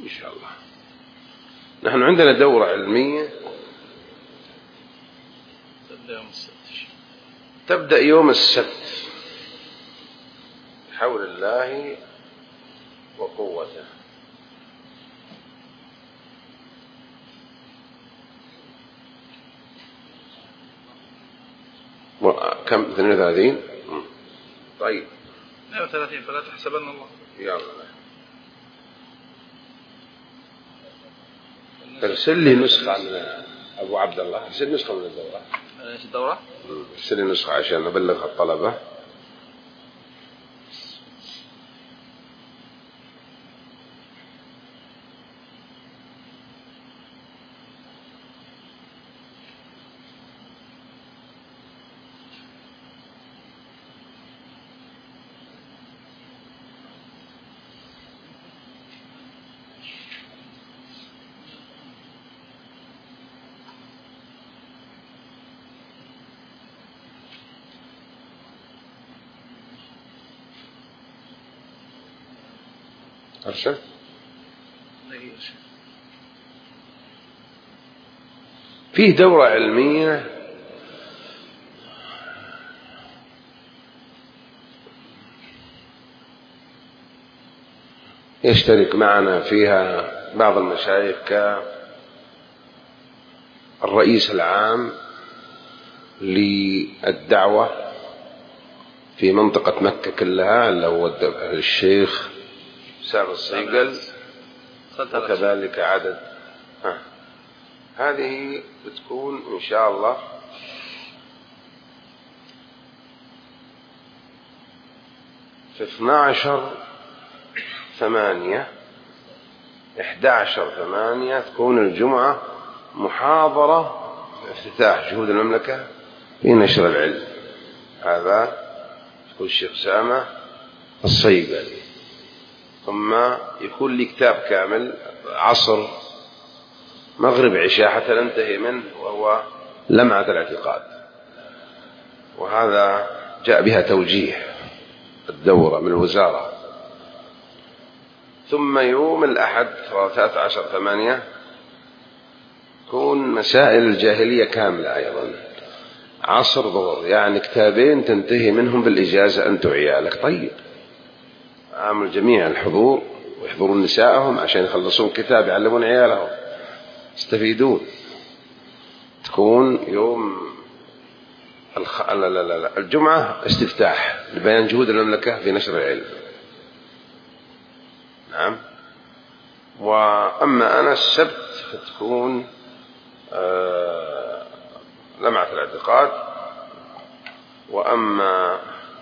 إن شاء الله. نحن عندنا دورة علمية تبدأ يوم السبت بحول الله وقوته. كم 32؟ طيب 32 فلا تحسبن الله. يلا ارسل لي نسخة من أبو عبد الله، ارسل نسخة من الدورة. ايش الدورة؟ ارسل لي نسخة عشان أبلغ الطلبة. أرسل. فيه دورة علمية يشترك معنا فيها بعض المشايخ كالرئيس العام للدعوة في منطقة مكة كلها اللي هو الشيخ سامي الصيقل، وكذلك عدد. هذه بتكون إن شاء الله في 12/8 11/8 تكون الجمعة محاضرة افتتاح جهود المملكة في نشر العلم. هذا يكون الشيخ سامة الصيقل. ثم يكون لي كتاب كامل عصر مغرب عشاء حتى ننتهي منه، وهو لمعة الاعتقاد، وهذا جاء بها توجيه الدورة من الوزارة. ثم يوم الأحد 13/8 تكون مسائل الجاهلية كاملة أيضا عصر ظهر، يعني كتابين تنتهي منهم بالإجازة أنت وعيالك. طيب عامل جميع الحضور ويحضرون نسائهم عشان يخلصون كتاب يعلمون عيالهم يستفيدون. تكون يوم الجمعة استفتاح لبيان جهود المملكة في نشر العلم. نعم. وأما أنا السبت فتكون لمعة الاعتقاد، وأما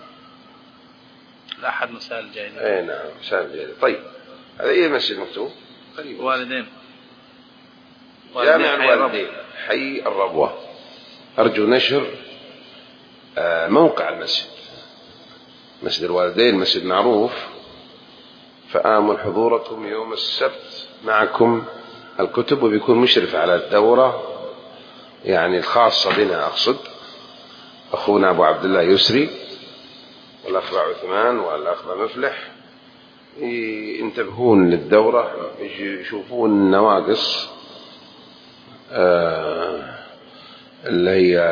الأحد مسائل الجاهلية. أي نعم مسائل الجاهلية. طيب هذا إيه مسجد مكتوب؟ والدين. جامع الوالدين حي الربوة. أرجو نشر موقع المسجد. مسجد الوالدين مسجد معروف، فآمل حضوركم يوم السبت معكم الكتب، وبيكون مشرف على الدورة يعني الخاصة بنا، أقصد أخونا أبو عبد الله يسري والأخ عثمان والأخ مفلح، ينتبهون للدورة، يشوفون النواقص اللي هي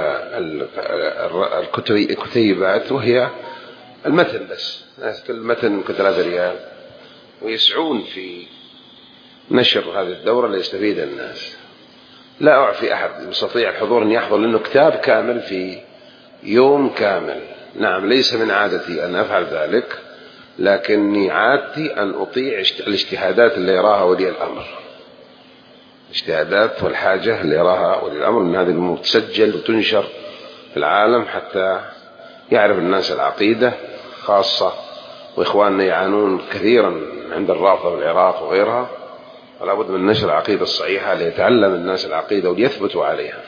الكتيبات، وهي المتن بس، كل متن يمكن 3 ريال، ويسعون في نشر هذه الدورة ليستفيد الناس. لا أعفي أحد يستطيع الحضور أن يحضر لأنه كتاب كامل في يوم كامل. نعم ليس من عادتي أن أفعل ذلك، لكني عادتي أن أطيع الاجتهادات اللي يراها ولي الأمر، الاجتهادات والحاجة اللي يراها ولي الأمر، أن هذه الأمور تسجل وتنشر في العالم حتى يعرف الناس العقيدة خاصة. وإخواننا يعانون كثيرا عند الرافضة في العراق وغيرها، ولا بد من نشر العقيدة الصحيحة ليتعلم الناس العقيدة وليثبتوا عليها.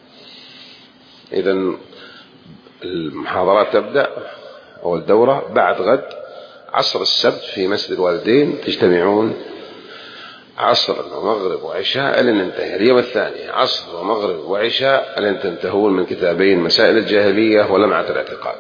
إذن المحاضرات تبدأ أو الدورة بعد غد عصر السبت في مسجد الوالدين، تجتمعون عصر ومغرب وعشاء لن ننتهي. اليوم الثاني عصر ومغرب وعشاء لن تنتهون من كتابين مسائل الجاهلية ولمعة الاعتقاد.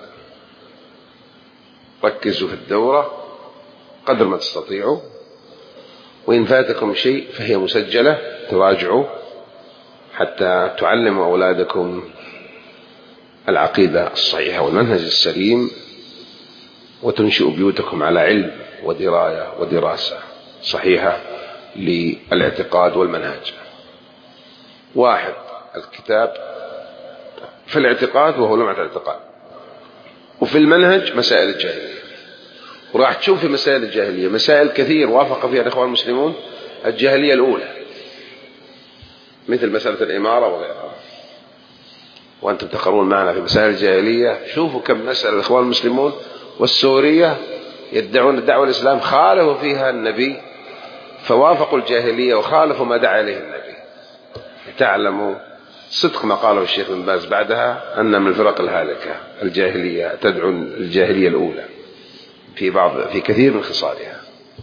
ركزوا في الدورة قدر ما تستطيعوا، وإن فاتكم شيء فهي مسجلة، تراجعوا حتى تعلموا أولادكم العقيدة الصحيحة والمنهج السليم، وتنشئوا بيوتكم على علم ودراية ودراسة صحيحة للاعتقاد والمنهج. 1 الكتاب في الاعتقاد وهو لمعة الاعتقاد، وفي المنهج مسائل الجاهلية. وراح تشوف في مسائل الجاهلية مسائل كثير وافق فيها الإخوان المسلمون الجاهلية الأولى، مثل مسألة الإمارة وغيرها. وأنتم تقرون معنا في مسائل الجاهلية، شوفوا كم مسألة الإخوان المسلمون والسورية يدعون الدعوة الإسلام خالفوا فيها النبي، فوافقوا الجاهلية وخالفوا ما دعا إليه النبي. تعلموا صدق ما قاله الشيخ بن باز بعدها أن من الفرق الهالكة الجاهلية تدعو الجاهلية الأولى في كثير من خصالها.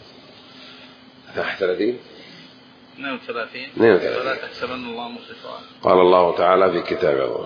32 ولا تحسبن الله مخلفا. قال الله تعالى في كتابه: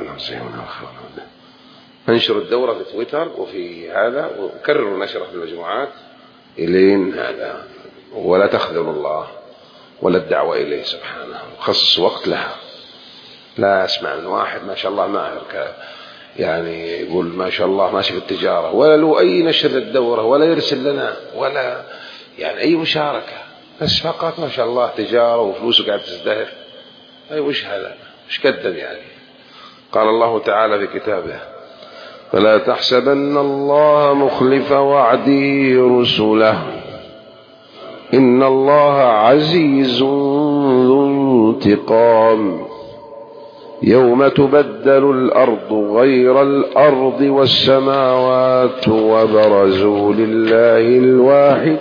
انشروا الدورة في تويتر وفي هذا، وكرروا نشره في المجموعات إلين هذا، ولا تخذلوا الله ولا الدعوة إليه سبحانه، وخصص وقت لها. لا أسمع من واحد ما شاء الله ماهر يعني يقول ما شاء الله ماشي في التجارة، ولا له أي نشر للدورة، ولا يرسل لنا، ولا يعني أي مشاركة، بس فقط ما شاء الله تجارة وفلوسه قاعد تزدهر. أي وش هذا؟ وش قدم يعني؟ قال الله تعالى في كتابه: فلا تحسبن الله مخلف وعده رسله إن الله عزيز ذو انتقام يوم تبدل الأرض غير الأرض والسماوات وبرزوا لله الواحد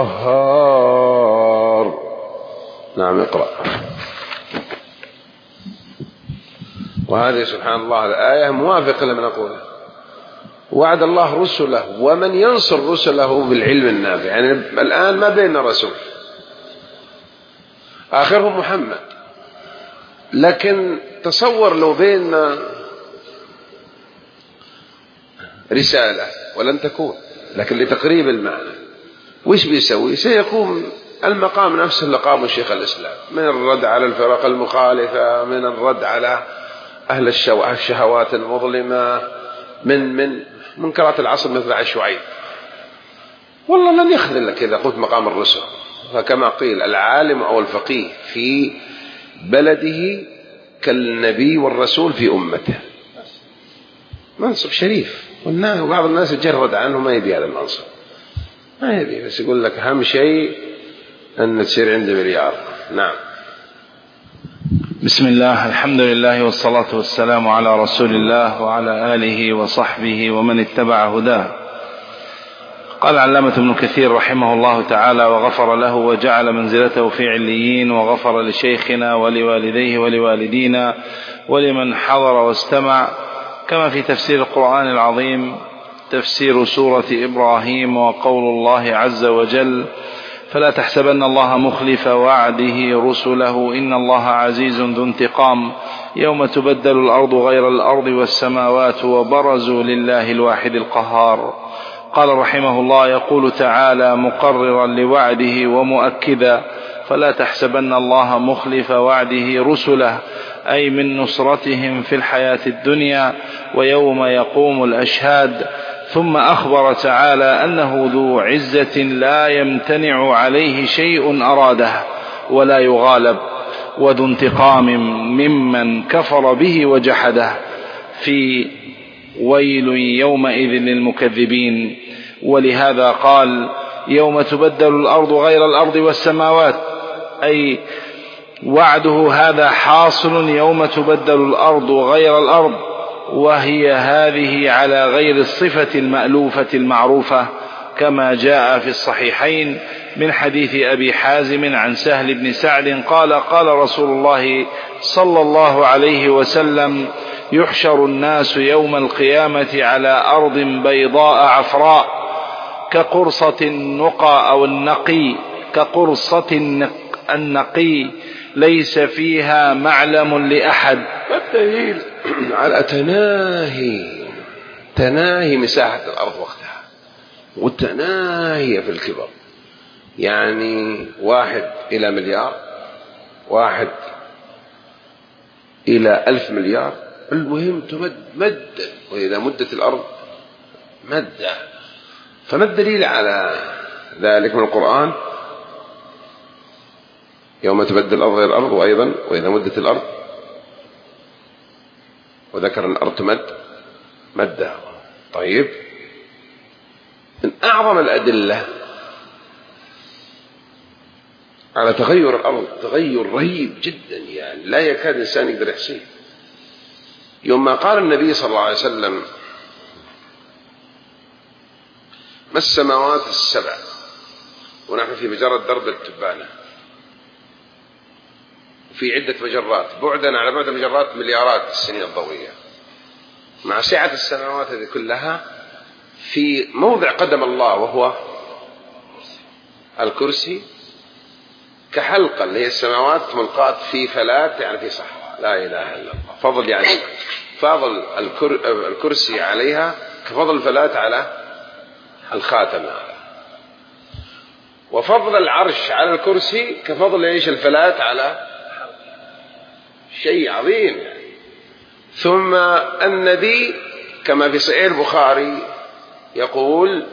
القهار. نعم اقرأ. وهذه سبحان الله الآية موافقة لما نقوله. وعد الله رسله ومن ينصر رسله بالعلم النافع. يعني الآن ما بيننا رسول، آخرهم محمد، لكن تصور لو بيننا رسالة، ولن تكون، لكن لتقريب المعنى وش بيسوي؟ سيقوم المقام نفسه اللي قامه الشيخ الإسلام، من الرد على الفرق المخالفة، من الرد على أهل الشهوات المظلمة، من منكرات العصر مثل عشوائي. والله لن يخذلك إذا قلت مقام الرسل. فكما قيل: العالم أو الفقيه في بلده كالنبي والرسول في أمته. منصب شريف، وبعض الناس يجرد عنه، ما يبي هذا المنصب، ما يبي، بس يقول لك أهم شيء أن تصير عنده مليار. نعم. بسم الله، الحمد لله، والصلاة والسلام على رسول الله وعلى آله وصحبه ومن اتبع هداه. قال علامة ابن كثير رحمه الله تعالى وغفر له وجعل منزلته في عليين، وغفر لشيخنا ولوالديه ولوالدينا ولمن حضر واستمع، كما في تفسير القرآن العظيم تفسير سورة إبراهيم وقول الله عز وجل: فلا تحسبن الله مخلف وعده رسله إن الله عزيز ذو انتقام يوم تبدل الأرض غير الأرض والسماوات وبرزوا لله الواحد القهار. قال رحمه الله: يقول تعالى مقررا لوعده ومؤكدا: فلا تحسبن الله مخلف وعده رسله، أي من نصرتهم في الحياة الدنيا ويوم يقوم الأشهاد. ثم أخبر تعالى أنه ذو عزة لا يمتنع عليه شيء أراده ولا يغالب، وذو انتقام ممن كفر به وجحده، في ويل يومئذ للمكذبين. ولهذا قال: يوم تبدل الأرض غير الأرض والسماوات، أي وعده هذا حاصل يوم تبدل الأرض غير الأرض، وهي هذه على غير الصفة المألوفة المعروفة، كما جاء في الصحيحين من حديث أبي حازم عن سهل بن سعد قال: قال رسول الله صلى الله عليه وسلم: يحشر الناس يوم القيامة على أرض بيضاء عفراء كقرصة النقى أو النقي، كقرصة النقي ليس فيها معلم لأحد. الدليل على تناهي مساحة الأرض وقتها، والتناهي في الكبر، يعني 1 إلى مليار، 1 إلى 1000 مليار، المهم تمد مدا، وإذا مدت الأرض مدا. فما الدليل على ذلك من القرآن؟ يوم تبدل الأرض غير الأرض، وأيضا وإذا مدت الأرض، وذكر أن الأرض تمد مدا. طيب، من أعظم الأدلة على تغير الأرض تغير رهيب جدا، يعني لا يكاد الإنسان يقدر يحصيه، يوم ما قال النبي صلى الله عليه وسلم: ما السماوات السبع، ونحن في مجرة درب التبانة، وفي عدة مجرات بعدا على بعد مجرات مليارات السنين الضوئية، مع سعة السماوات هذه كلها في موضع قدم الله وهو الكرسي، كحلقة اللي هي السماوات ملقاة في فلات، يعني في صحراء، لا إله إلا الله. فضل يعني فضل الكرسي عليها كفضل الفلات على الخاتم، وفضل العرش على الكرسي كفضل ايش الفلات على شيء عظيم يعني. ثم النبي كما في صحيح البخاري يقول: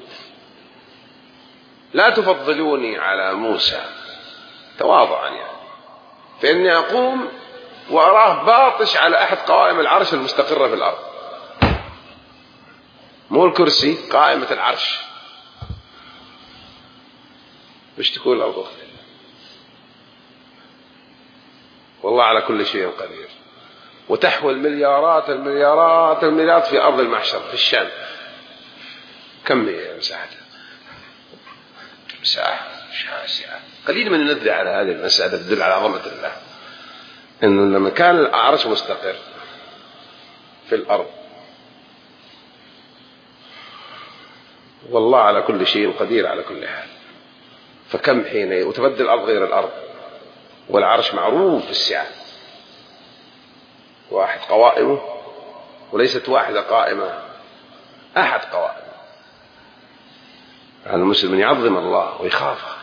لا تفضلوني على موسى، تواضعا يعني، فإني أقوم وأراه باطش على أحد قوائم العرش المستقرة في الأرض، مو الكرسي، قائمة العرش. مش تكون الأرض أختي، والله على كل شيء قدير. وتحوي المليارات المليارات المليارات في أرض المحشر في الشام. كم هي مساحتها؟ مساحة شاسعة. قليل من ندري على هذه المسألة، تدل على عظمة الله، إنه لما كان العرش مستقر في الأرض، والله على كل شيء قدير على كل حال. فكم حين وتبدل الأرض غير الأرض، والعرش معروف بالسعة، 1 قوائمه، وليست واحدة قائمة، أحد قوائمه. على المسلم يعظم الله ويخافه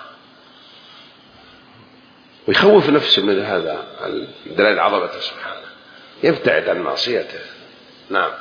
ويخوف نفسه من هذا دليل عظمته سبحانه، يبتعد عن معصيته. نعم.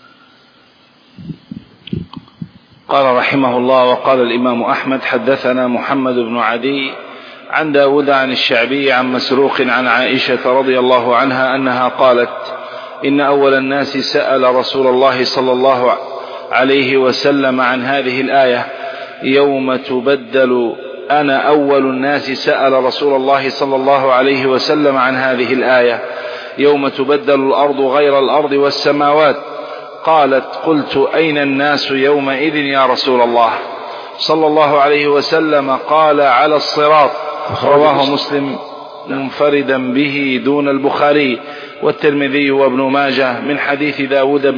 قال رحمه الله: وقال الإمام أحمد: حدثنا محمد بن عدي عن داود عن الشعبي عن مسروق عن عائشة رضي الله عنها أنها قالت: إن أول الناس سأل رسول الله صلى الله عليه وسلم عن هذه الآية يوم تبدل أنا أول الناس سأل رسول الله صلى الله عليه وسلم عن هذه الآية يوم تبدل الأرض غير الأرض والسماوات. قالت: قلت: أين الناس يومئذ يا رسول الله صلى الله عليه وسلم؟ قال: على الصراط. رواه مسلم منفردا به دون البخاري والترمذي وابن ماجه من حديث داود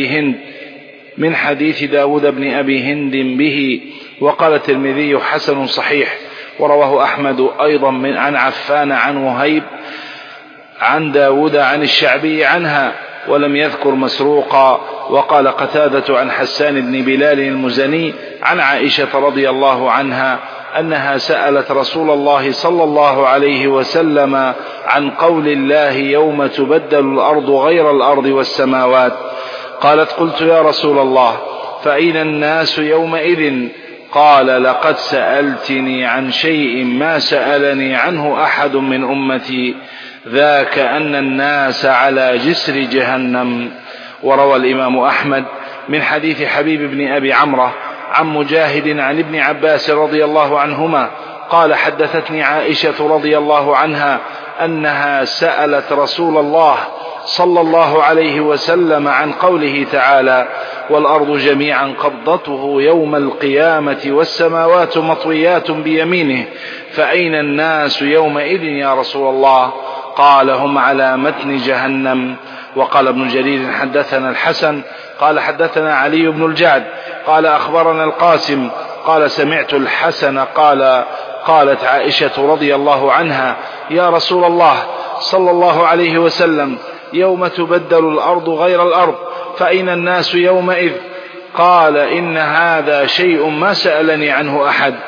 بن أبي هند به. وقال الترمذي: حسن صحيح. ورواه أحمد أيضا عن عفان عن وهيب عن داود عن الشعبي عنها، ولم يذكر مسروقا. وقال قتادة عن حسان بن بلال المزني عن عائشة رضي الله عنها أنها سألت رسول الله صلى الله عليه وسلم عن قول الله يوم تبدل الأرض غير الأرض والسماوات. قالت: قلت: يا رسول الله، فأين الناس يومئذ؟ قال: لقد سألتني عن شيء ما سألني عنه أحد من أمتي، ذاك أن الناس على جسر جهنم. وروى الإمام أحمد من حديث حبيب بن أبي عمرة عن مجاهد عن ابن عباس رضي الله عنهما قال: حدثتني عائشة رضي الله عنها أنها سألت رسول الله صلى الله عليه وسلم عن قوله تعالى: والأرض جميعا قبضته يوم القيامة والسماوات مطويات بيمينه، فأين الناس يومئذ يا رسول الله؟ قال: هم على متن جهنم. وقال ابن جرير: حدثنا الحسن قال: حدثنا علي بن الجعد قال: أخبرنا القاسم قال: سمعت الحسن قالت عائشة رضي الله عنها: يا رسول الله صلى الله عليه وسلم، يوم تبدل الأرض غير الأرض فأين الناس يومئذ؟ قال: إن هذا شيء ما سألني عنه أحد.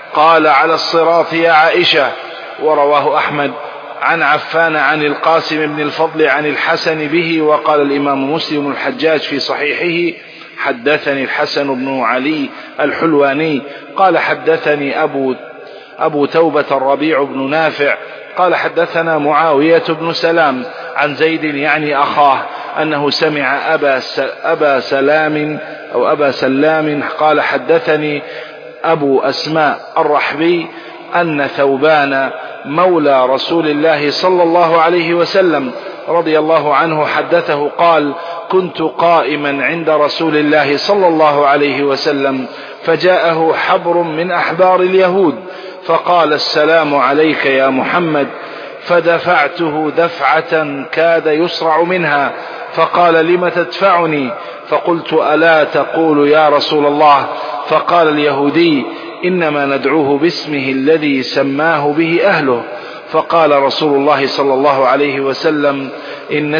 قال على الصراط يا عائشة. ورواه أحمد عن عفان عن القاسم بن الفضل عن الحسن به. وقال الإمام مسلم الحجاج في صحيحه حدثني الحسن بن علي الحلواني قال حدثني أبو توبة الربيع بن نافع قال حدثنا معاوية بن سلام عن زيد يعني أخاه أنه سمع أبا سلام قال حدثني أبو أسماء الرحبي أن ثوبان مولى رسول الله صلى الله عليه وسلم رضي الله عنه حدثه قال كنت قائما عند رسول الله صلى الله عليه وسلم فجاءه حبر من أحبار اليهود فقال السلام عليك يا محمد فدفعته دفعة كاد يسرع منها فقال لم تدفعني فقلت ألا تقول يا رسول الله فقال اليهودي إنما ندعوه باسمه الذي سماه به أهله فقال رسول الله صلى الله عليه وسلم إن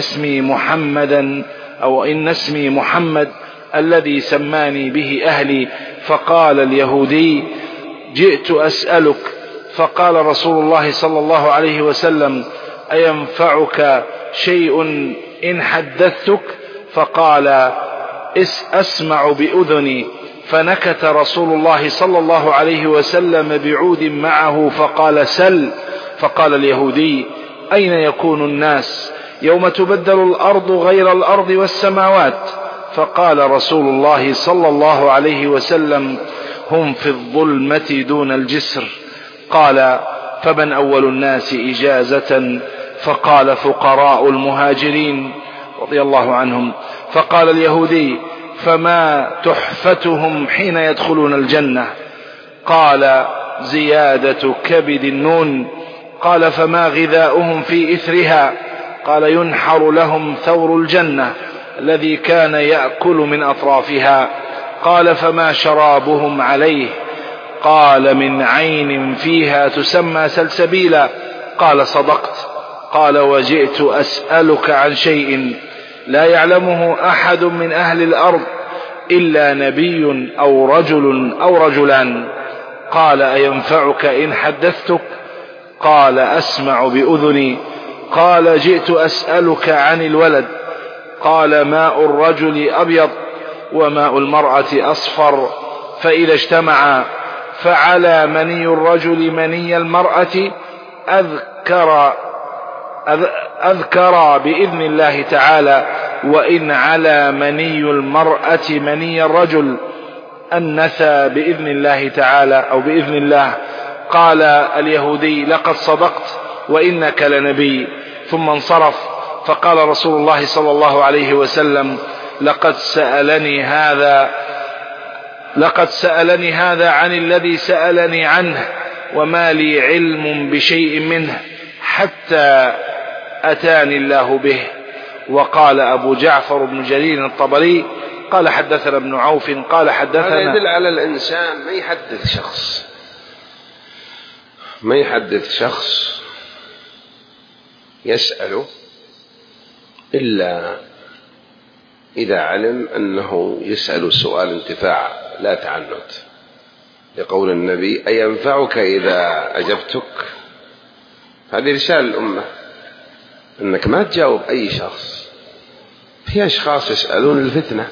اسمي محمد الذي سماني به أهلي فقال اليهودي جئت أسألك فقال رسول الله صلى الله عليه وسلم أينفعك شيء إن حدثتك فقال أسمع بأذني فنكت رسول الله صلى الله عليه وسلم بعود معه فقال سل فقال اليهودي أين يكون الناس يوم تبدل الأرض غير الأرض والسماوات فقال رسول الله صلى الله عليه وسلم هم في الظلمة دون الجسر قال فمن أول الناس إجازة فقال فقراء المهاجرين رضي الله عنهم فقال اليهودي فما تحفتهم حين يدخلون الجنة قال زيادة كبد النون قال فما غذاؤهم في إثرها قال ينحر لهم ثور الجنة الذي كان يأكل من أطرافها قال فما شرابهم عليه قال من عين فيها تسمى سلسبيلا قال صدقت قال وجئت أسألك عن شيء لا يعلمه أحد من أهل الأرض إلا نبي أو رجل أو رجلان قال أينفعك إن حدثتك قال أسمع بأذني قال جئت أسألك عن الولد قال ماء الرجل أبيض وماء المرأة أصفر فإذا اجتمعا فعلى مني الرجل مني المرأة أذكر بإذن الله تعالى وإن على مني المرأة مني الرجل أنثى بإذن الله تعالى أو بإذن الله قال اليهودي لقد صدقت وإنك لنبي ثم انصرف فقال رسول الله صلى الله عليه وسلم لقد سألني هذا عن الذي سألني عنه وما لي علم بشيء منه حتى أتاني الله به. وقال أبو جعفر بن جرير الطبري قال حدثنا ابن عوف قال حدثنا. هذا يدل على الإنسان ما يحدث شخص يسأله إلا إذا علم أنه يسأل سؤال انتفاع لا تعنت، لقول النبي أينفعك إذا أجبتك. هذه رسالة الأمة أنك ما تجاوب أي شخص. في أشخاص يسألون الفتنة،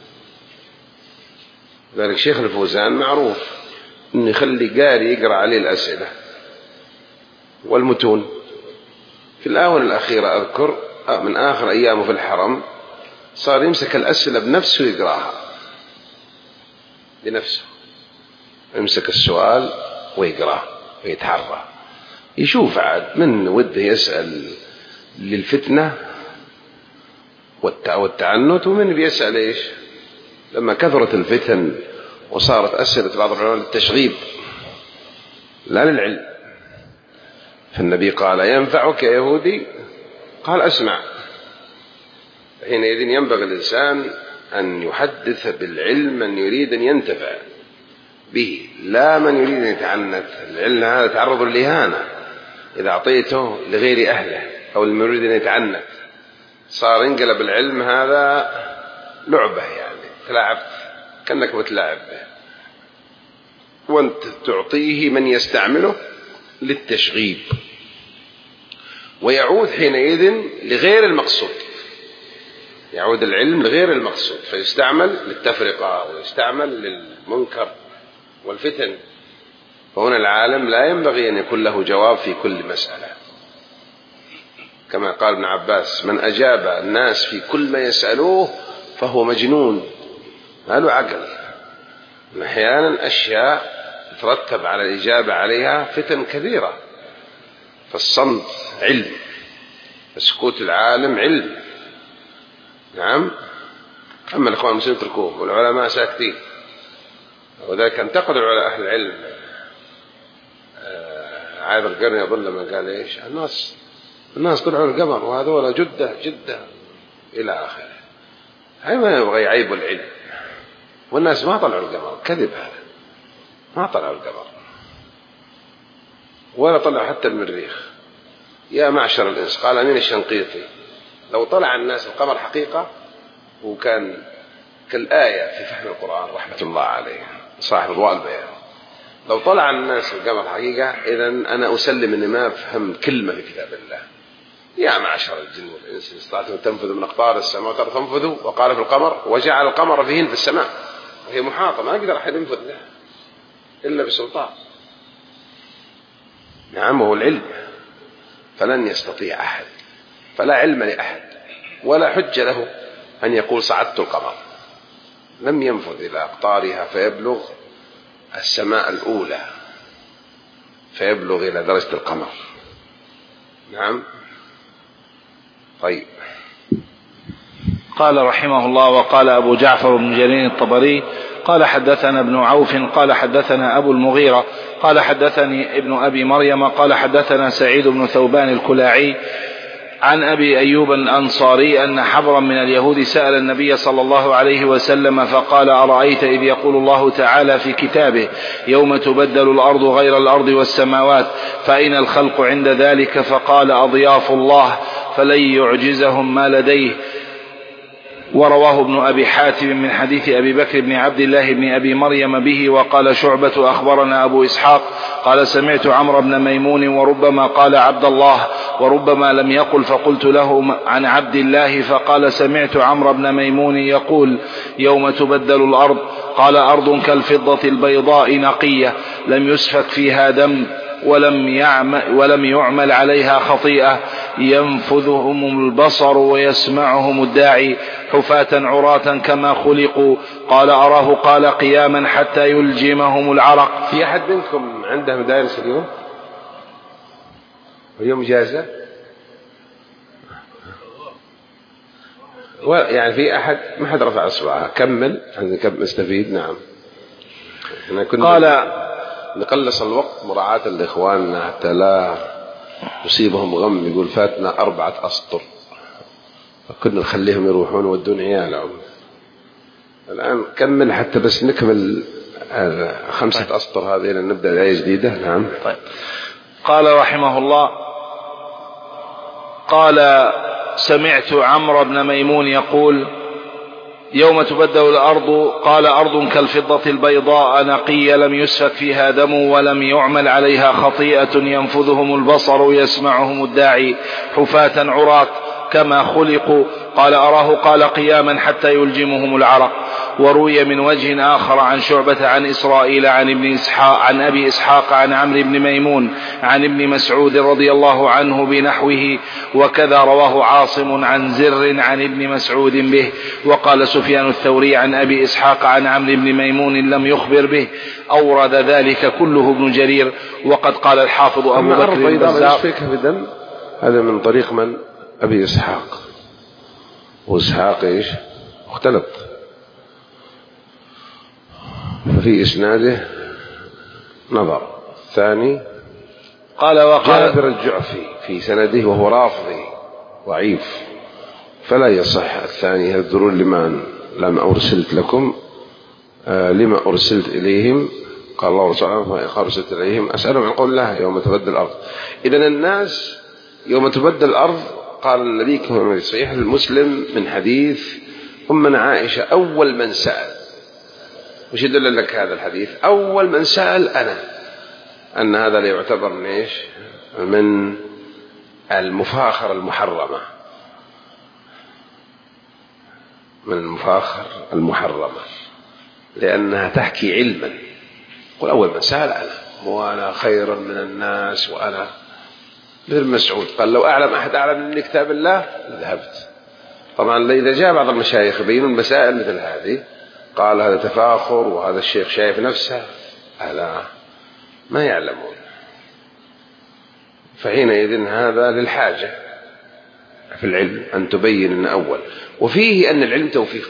ذلك شيخ الفوزان معروف أنه يخلي قاري يقرأ عليه الأسئلة والمتون. في الآونة الأخيرة أذكر من آخر أيامه في الحرم صار يمسك الأسئلة بنفسه يقرأها بنفسه، يمسك السؤال ويقرأه ويتحرى، يشوف عاد من وده يسأل للفتنة والتعنت ومن بيسأل إيش لما كثرت الفتن وصارت أسئلة بعض العلماء للتشغيب لا للعلم. فالنبي قال ينفعك يا يهودي؟ قال أسمع. حينئذ ينبغي الإنسان أن يحدث بالعلم من يريد أن ينتفع به، لا من يريد أن يتعنت. العلم هذا تعرض للإهانة إذا أعطيته لغير أهله أو من يريد أن يتعنت، صار ينقلب العلم هذا لعبة، يعني تلاعبت كأنك بتلاعب به. وأنت تعطيه من يستعمله للتشغيب، ويعود حينئذ لغير المقصود، يعود العلم لغير المقصود، فيستعمل للتفرقة ويستعمل للمنكر والفتن. فهنا العالم لا ينبغي أن يكون له جواب في كل مسألة، كما قال ابن عباس: من أجاب الناس في كل ما يسألوه فهو مجنون، ما له عقل. أحيانا أشياء ترتب على الإجابة عليها فتن كثيرة، فالصمت علم، فسكوت العالم علم. نعم. أما الإخوان المسلمين تركوهم والعلماء ساكتين، وذلك انتقد العلماء أهل العلم. عابر القرن يظل لما قال إيش: الناس طلعوا القمر وهذول جدة إلى آخره. هاي ما يبغى يعيب العلم، والناس ما طلعوا القمر، كذب هذا، ما طلعوا القمر ولا طلعوا حتى المريخ. يا معشر الإنس، قال أمين الشنقيطي: لو طلع الناس القمر حقيقة وكان كالآية في فهم القرآن رحمة الله عليه صاحب أضواء البيان، لو طلع الناس القمر حقيقة إذن أنا أسلم أني ما أفهم كلمة في كتاب الله. يا معشر الجن والإنس إن استطعتم تنفذوا من أقطار السماوات والأرض فانفذوا. وقال في القمر: وجعل القمر فيهن في السماء، وهي محاطة ما يقدر أحد ينفذ لها إلا بسلطان. نعم، وهو العلم، فلن يستطيع أحد، فلا علم لأحد ولا حجة له أن يقول صعدت القمر. لم ينفذ إلى أقطارها فيبلغ السماء الأولى، فيبلغ إلى درجة القمر. نعم. طيب. قال رحمه الله: وقال أبو جعفر بن جرير الطبري قال حدثنا ابن عوف قال حدثنا أبو المغيرة قال حدثني ابن أبي مريم قال حدثنا سعيد بن ثوبان الكلاعي عن أبي أيوب الأنصاري أن حبرا من اليهود سأل النبي صلى الله عليه وسلم فقال: أرأيت إذ يقول الله تعالى في كتابه: يوم تبدل الأرض غير الأرض والسماوات، فأين الخلق عند ذلك؟ فقال: أضياف الله فلن يعجزهم ما لديه. ورواه ابن أبي حاتم من حديث أبي بكر بن عبد الله بن أبي مريم به. وقال شعبة: أخبرنا أبو إسحاق قال: سمعت عمرو بن ميمون وربما قال عبد الله وربما لم يقل، فقلت له عن عبد الله، فقال: سمعت عمرو بن ميمون يقول: يوم تبدل الأرض، قال: أرض كالفضة البيضاء نقية لم يسفك فيها دم ولم يعمل عليها خطيئة، ينفذهم البصر ويسمعهم الداعي، حفاة عراة كما خلقوا. قال: أراه قال: قياما حتى يلجمهم العرق. في أحد منكم عنده مدارس اليوم؟ اليوم إجازة؟ يعني في أحد ما حد رفع أصبعه؟ كمل نستفيد. نعم. قال: نقلص الوقت مراعاة لإخواننا حتى لا يصيبهم غم، يقول فاتنا 4 أسطر، فكنا نخليهم يروحون ودون عيالهم. الآن كمل حتى بس نكمل 5 أسطر هذه لنبدأ الآية جديدة. نعم. طيب. قال رحمه الله: قال: سمعت عمرو بن ميمون يقول: يوم تبدل الأرض، قال: أرض كالفضة البيضاء نقية لم يسفك فيها دم ولم يعمل عليها خطيئة، ينفذهم البصر يسمعهم الداعي، حفاة عراة كما خلقوا. قال: أراه قال: قياما حتى يلجمهم العرق. وروي من وجه آخر عن شعبة عن إسرائيل عن أبي إسحاق عن عمرو بن ميمون عن ابن مسعود رضي الله عنه بنحوه، وكذا رواه عاصم عن زر عن ابن مسعود به. وقال سفيان الثوري عن أبي إسحاق عن عمرو بن ميمون لم يخبر به. أورد ذلك كله ابن جرير. وقد قال الحافظ أبو بكر البزار: هذا من طريق من؟ أبي إسحاق. وإسحاق إيش؟ اختلط، ففي إسناده نظر. ثاني قال: وقال جابر الجعفي في سنده وهو رافضي ضعيف، فلا يصح. الثاني: يذكرون لما أرسلت لكم لما أرسلت إليهم، قال الله ورسوله أرسلت إليهم أسألهم عن قول الله يوم تبدل الأرض. إذن الناس يوم تبدل الأرض، قال النبي كما في صحيح المسلم من حديث أمنا عائشة: أول من سأل وش يدل لك هذا الحديث؟ أول من سأل أنا، أن هذا لا يعتبر من إيش؟ من المفاخرة المحرمة، من المفاخر المحرمة، لأنها تحكي علما. قل أول من سأل أنا، وأنا خير من الناس، وأنا مثل مسعود قال لو أعلم أحد أعلم من كتاب الله لذهبت. طبعا إذا جاء بعض المشايخ يبينون المسائل مثل هذه، قال هذا تفاخر وهذا الشيخ شايف نفسه، ألا ما يعلمون، فحينئذ هذا للحاجة في العلم أن تبين أن أول. وفيه أن العلم توفيق،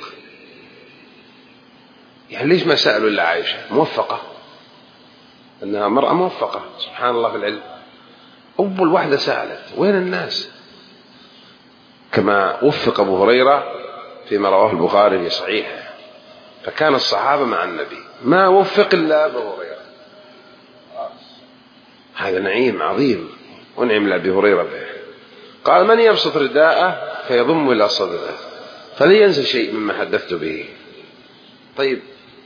يعني ليش ما سألوا إلا عائشة موفقة، أنها مرأة موفقة سبحان الله في العلم، أول واحدة سألت. وين الناس؟ كما وفق أبو هريرة فيما رواه البخاري في صحيحه، فكان الصحابة مع النبي ما وفق إلا أبو هريرة. هذا نعيم عظيم ونعم لأبي هريرة به. قال من يبسط رداءه فيضم إلى صدره فلا ينسى شيء مما حدثت به. طيب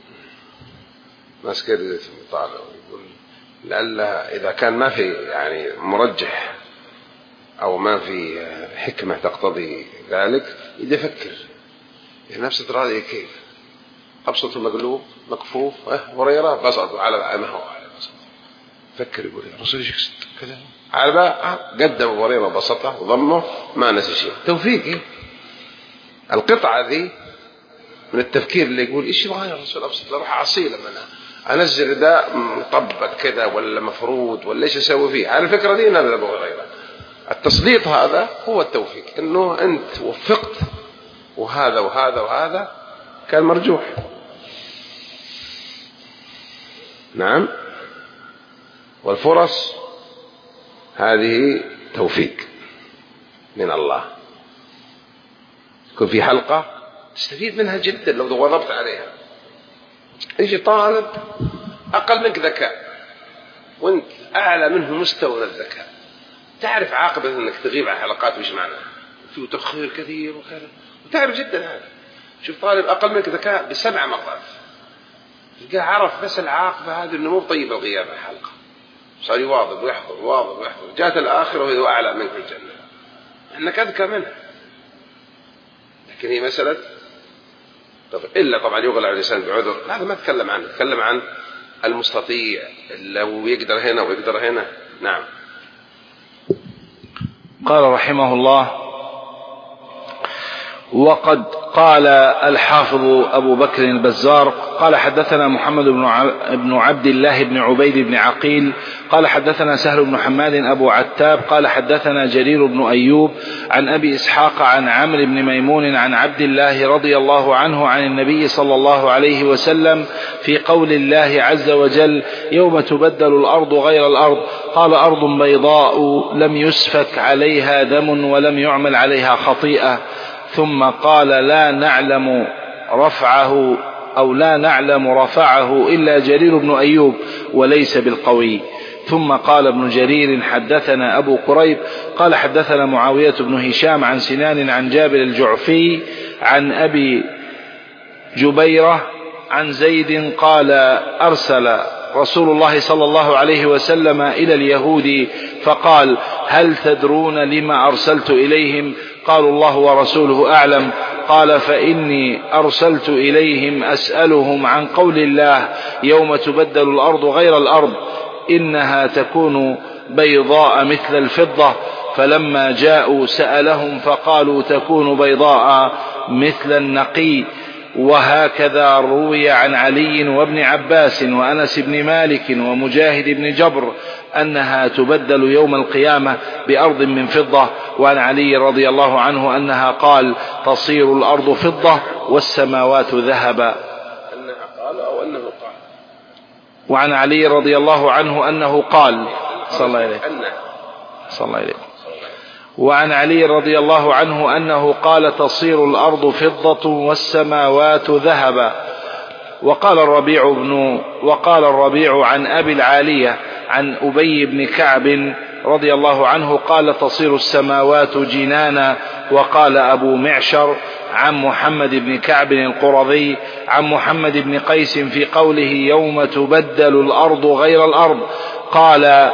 ما سكرت طالع يقول لألا إذا كان ما في يعني مرجح أو ما في حكمة تقتضي ذلك يفكر نفسه ترى كيف أبسط مقلوب مكفوف هريرة بسط على ما هو على بسط، فكر يقول يا رسول ايش كذا على بقى قدم هريرة بسطه وضمه ما نسي شيء. توفيقي القطعة ذي من التفكير اللي يقول ايش يبغى يا رسول ابسط اروح اعصيه لما انا انزل رداء مطبق كذا ولا مفروض ولا ايش اسوي فيه. على الفكرة دي نزل ابو هريرة. التسليط هذا هو التوفيق، انه انت وفقت وهذا وهذا وهذا كان مرجوح. نعم. والفرص هذه توفيق من الله. يكون في حلقة تستفيد منها جدا لو ضربت عليها. يجي طالب أقل منك ذكاء وانت أعلى منه مستوى من الذكاء، تعرف عاقبة أنك تغيب عن حلقات وش معناها، فيه تأخير كثير وكذا، وتعرف جدا هذا. شوف طالب أقل منك ذكاء ب7 مرات تلقاه عرف بس العاقبة هذه أنه مو طيب الغياب عن الحلقة، صار يواظب ويحضر ويواظب ويحضر، جاءت الآخرة وهو أعلى منك في الجنة أنك أذكى منها. لكن هي مسألة طب إلا طبعا يغلى على الإنسان بعذر، هذا ما تكلم عنه، تكلم عن المستطيع لو يقدر هنا ويقدر هنا. نعم. قال رحمه الله: وقد قال الحافظ أبو بكر البزار قال حدثنا محمد بن عبد الله بن عبيد بن عقيل قال حدثنا سهل بن حماد أبو عتاب قال حدثنا جرير بن أيوب عن أبي إسحاق عن عمرو بن ميمون عن عبد الله رضي الله عنه عن النبي صلى الله عليه وسلم في قول الله عز وجل: يوم تبدل الأرض غير الأرض. قال: أرض بيضاء لم يسفك عليها دم ولم يعمل عليها خطيئة. ثم قال: لا نعلم رفعه إلا جرير بن أيوب وليس بالقوي. ثم قال ابن جرير: حدثنا أبو كريب قال حدثنا معاوية بن هشام عن سنان عن جابر الجعفي عن أبي جبيرة عن زيد قال: أرسل رسول الله صلى الله عليه وسلم إلى اليهود فقال: هل تدرون لما أرسلت إليهم؟ قالوا: الله ورسوله أعلم. قال: فإني أرسلت إليهم أسألهم عن قول الله: يوم تبدل الأرض غير الأرض إنها تكون بيضاء مثل الفضة. فلما جاءوا سألهم فقالوا: تكون بيضاء مثل النقي. وهكذا روي عن علي وابن عباس وأنس بن مالك ومجاهد بن جبر أنها تبدل يوم القيامة بأرض من فضة. وعن علي رضي الله عنه أنها قال: تصير الأرض فضة والسماوات ذهبا. وعن علي رضي الله عنه أنه قال صلى الله عليه وعن علي رضي الله عنه أنه قال: تصير الأرض فضة والسماوات ذهبا. وقال الربيع عن أبي العالية عن أبي بن كعب رضي الله عنه قال: تصير السماوات جنانا. وقال أبو معشر: عن محمد بن كعب القرظي عن محمد بن قيس في قوله يوم تبدل الأرض غير الأرض قال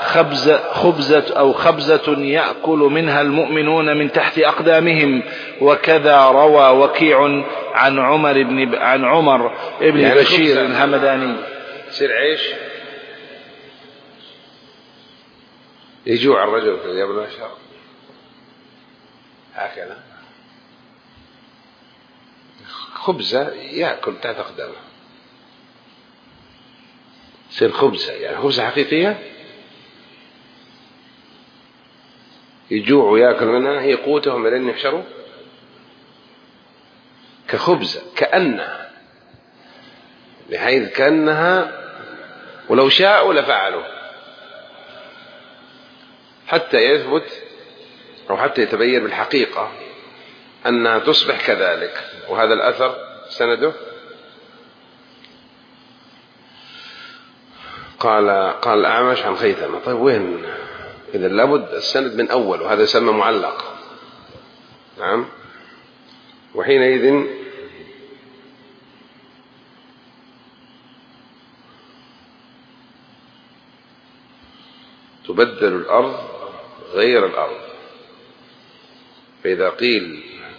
خبزة يأكل منها المؤمنون من تحت أقدامهم. وكذا روى وكيع عن عمر بن يعني بشير الهمداني. سير عيش يجوع الرجل في اليوم الأشهر هكذا خبزة يأكل تحت أقدامه، سير خبزة يعني خبزة حقيقية يجوع ويأكل منها هي قوتهم لين يحشروا كخبزة كأنها، بحيث كأنها ولو شاءوا لفعلوا حتى يثبت أو حتى يتبين بالحقيقة أنها تصبح كذلك. وهذا الأثر سنده قال الأعمش عن خيثمة. طيب وين إذا لابد السند من أول، وهذا يسمى معلق. نعم. وحينئذ تبدل الأرض غير الأرض، فإذا قيل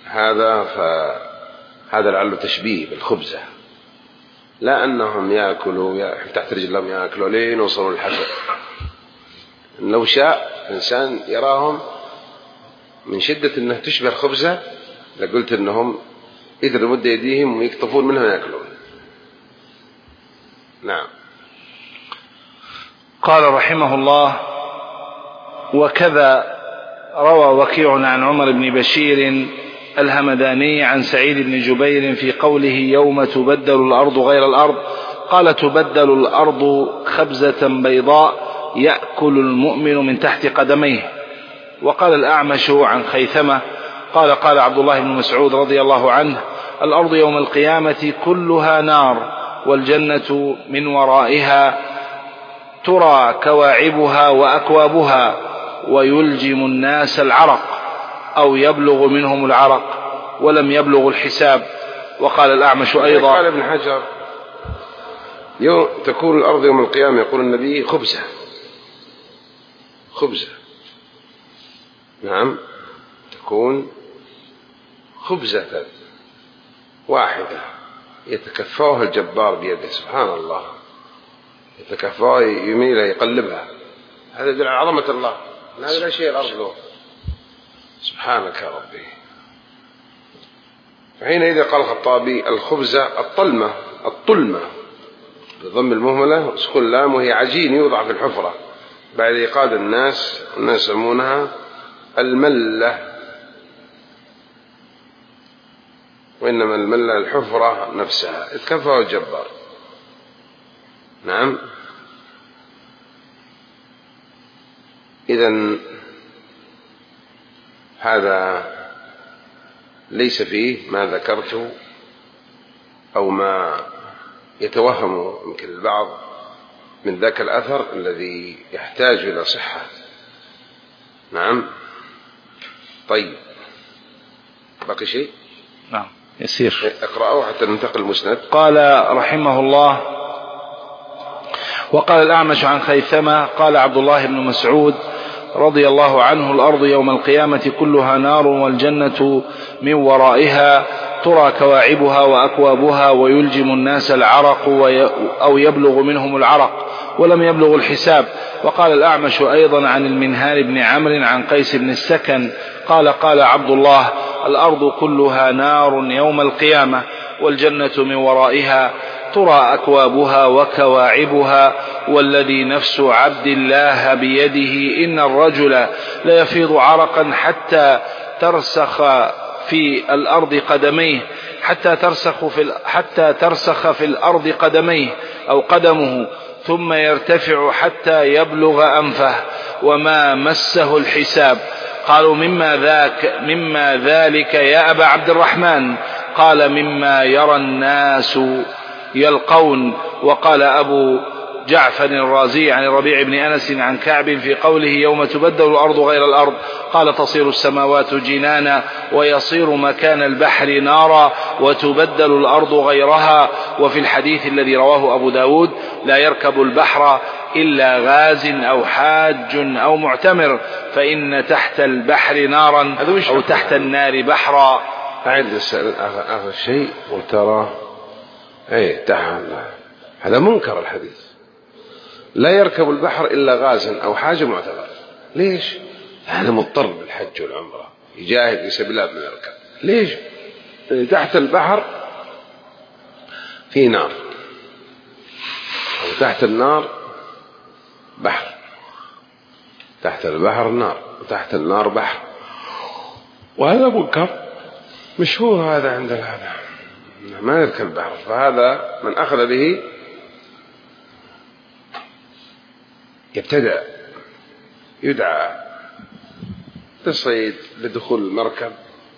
فهذا لعله تشبيه بالخبزة، لا أنهم يأكلوا تحت رجلهم يأكلوا لين وصلوا الحشر. لو شاء إنسان يراهم من شدة أنها تشبه الخبزة لقلت أنهم إذا مد يديهم ويقطفون منها ويأكلون. نعم. قال رحمه الله وكذا روى وكيع عن عمر بن بشير الهمداني عن سعيد بن جبير في قوله يوم تبدل الأرض غير الأرض قال تبدل الأرض خبزة بيضاء يأكل المؤمن من تحت قدميه. وقال الأعمش عن خيثمة قال عبد الله بن مسعود رضي الله عنه الأرض يوم القيامة كلها نار والجنة من ورائها ترى كواعبها وأكوابها ويلجم الناس العرق أو يبلغ منهم العرق ولم يبلغ الحساب. وقال الأعمش أيضا قال ابن حجر تكون الأرض يوم القيامة يقول النبي خبزة. نعم تكون خبزة واحدة يتكفاها الجبار بيده سبحان الله، يتكفاها يميلها يقلبها. هذا يدل على عظمة الله. هذا لا شيء الأرض له سبحانك يا ربي. فحينئذ قال الخطابي الخبزة الطلمة بضم المهملة وسكون اللام، وهي عجين يوضع في الحفرة بعد إيقاد الناس يسمونها الملة، وإنما الملة الحفرة نفسها اتكفى الجبار. نعم. إذن هذا ليس فيه ما ذكرت أو ما يتوهم يمكن البعض من ذاك الأثر الذي يحتاج إلى صحة. نعم. طيب باقي شيء؟ نعم يسير اقرأه حتى ننتقل المسند. قال رحمه الله وقال الأعمش عن خيثمة قال عبد الله بن مسعود رضي الله عنه الأرض يوم القيامة كلها نار والجنة من ورائها ترى كواعبها وأكوابها ويلجم الناس العرق أو يبلغ منهم العرق ولم يبلغ الحساب. وقال الأعمش أيضا عن المنهال بن عمرو عن قيس بن السكن قال عبد الله الأرض كلها نار يوم القيامة والجنة من ورائها ترى أكوابها وكواعبها والذي نفس عبد الله بيده إن الرجل ليفيض عرقا حتى ترسخ في الأرض قدميه حتى ترسخ في الأرض قدميه أو قدمه ثم يرتفع حتى يبلغ أنفه وما مسه الحساب. قالوا مما ذلك يا أبا عبد الرحمن؟ قال مما يرى الناس يلقون. وقال أبو جعفر الرازي عن الربيع بن أنس عن كعب في قوله يوم تبدل الأرض غير الأرض قال تصير السماوات جنانا ويصير مكان البحر نارا وتبدل الأرض غيرها. وفي الحديث الذي رواه أبو داود لا يركب البحر إلا غاز أو حاج أو معتمر فإن تحت البحر نارا أو تحت النار بحرا. أعد آخر شيء وترى هذا منكر الحديث. لا يركب البحر إلا غاز أو حاج معتبر. ليش؟ هذا مضطر بالحج والعمرة يجاهد في سبيل الله من يركب. ليش؟ تحت البحر في نار وتحت النار بحر، تحت البحر نار وتحت النار بحر، وهذا منكر مشهور هذا عند هذا ما يركب البحر. فهذا من أخذ به يبتدع يدعى للصيد لدخول المركب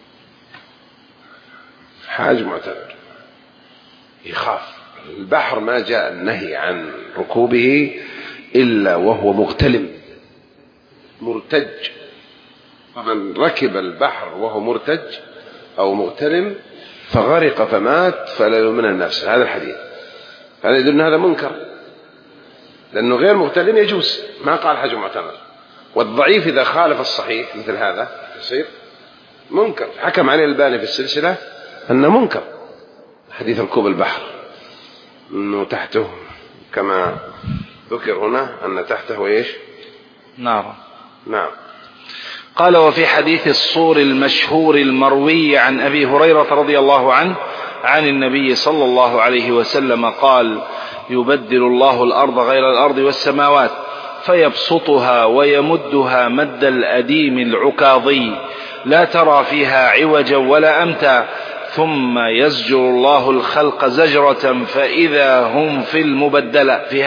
حاج معتبر يخاف. البحر ما جاء النهي عن ركوبه إلا وهو مغتلم مرتج، فمن ركب البحر وهو مرتج أو مغتلم فغرق فمات فلا يؤمن النفس. هذا الحديث هذا يدل أن هذا منكر، لأنه غير مغتلم يجوز ما قال حاج معتبر. والضعيف إذا خالف الصحيح مثل هذا يصير منكر. حكم عليه الباني في السلسلة أنه منكر حديث ركوب البحر، أنه تحته كما ذكر هنا أن تحته إيش؟ نار. نعم. قال وفي حديث الصور المشهور المروي عن أبي هريرة رضي الله عنه عن النبي صلى الله عليه وسلم قال يبدل الله الأرض غير الأرض والسماوات فيبسطها ويمدها مد الأديم العكاظي لا ترى فيها عوجا ولا أمتا ثم يزجر الله الخلق زجرة فإذا هم في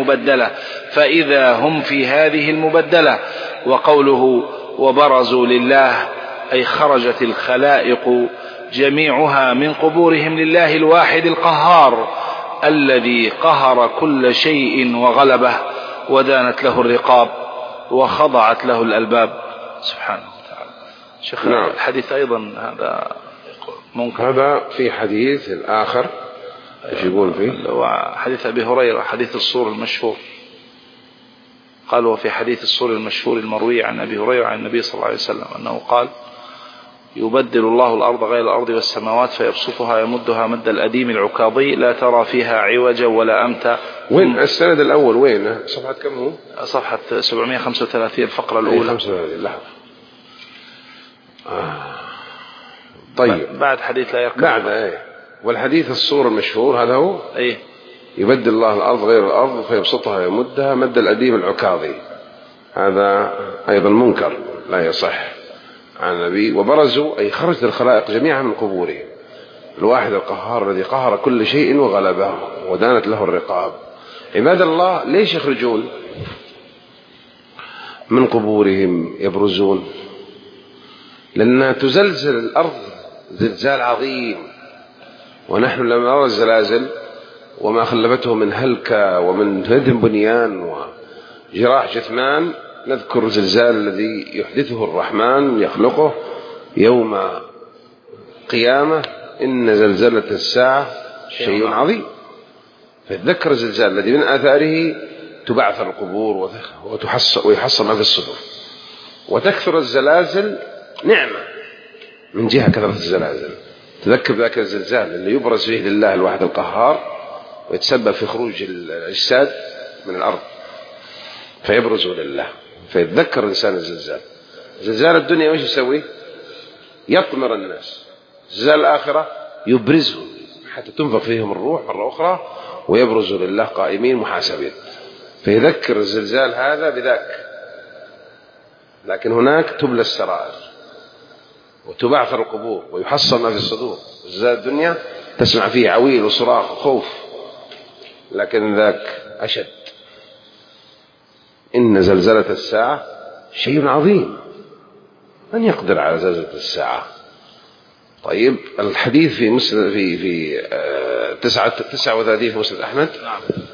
هذه المبدلة. وقوله وبرزوا لله أي خرجت الخلائق جميعها من قبورهم لله الواحد القهار الذي قهر كل شيء وغلبه ودانت له الرقاب وخضعت له الألباب سبحانه وتعالى. شيخ نعم. الحديث أيضا هذا منكر. هذا في حديث الآخر ايش يقول فيه؟ حديث أبي هريرة حديث الصور المشهور قال وفي حديث الصور المشهور المروي عن أبي هريرة عن النبي صلى الله عليه وسلم أنه قال يبدل الله الأرض غير الأرض والسماوات فيبسطها يمدها مد الأديم العكاظي لا ترى فيها عوجا ولا أمتا. وين السند الأول؟ وين صفحة كم هو؟ صفحة 735 الفقرة الأولى. طيب بعد حديث لا يركب بعد والحديث الصور المشهور هذا هو يبدل الله الأرض غير الأرض فيبسطها يمدها مد الأديم العكاظي. هذا أيضا منكر لا يصح عن النبي. وبرزوا أي خرجت الخلائق جميعا من قبورهم الواحد القهار الذي قهر كل شيء وغلبه ودانت له الرقاب. عباد الله ليش يخرجون من قبورهم يبرزون؟ لأنها تزلزل الأرض زلزال عظيم، ونحن لما نرى الزلازل وما خلفته من هلكة ومن هدم بنيان وجراح جثمان نذكر الزلزال الذي يحدثه الرحمن يخلقه يوم قيامة إن زلزلة الساعة شيء عظيم. فتذكر الزلزال الذي من آثاره تبعثر القبور ويحصل ما في الصدور. وتكثر الزلازل نعمة من جهة كثرة الزلازل. تذكر ذاك الزلزال اللي يبرز فيه لله الواحد القهار ويتسبب في خروج الأجساد من الأرض فيبرزوا لله. فيتذكر الإنسان الزلزال. زلزال الدنيا وش يسوي؟ يطمر الناس. زلزال الآخرة يبرزهم حتى تنفخ فيهم الروح مرة أخرى ويبرزوا لله قائمين محاسبين. فيذكر الزلزال هذا بذاك. لكن هناك تبلى السرائر وتبعثر القبور ويحصل ما في الصدور. زلزال الدنيا تسمع فيه عويل وصراخ وخوف، لكن ذاك أشد. إن زلزلة الساعة شيء عظيم، من يقدر على زلزلة الساعة؟ طيب الحديث في مسلم في 39 في مسند أحمد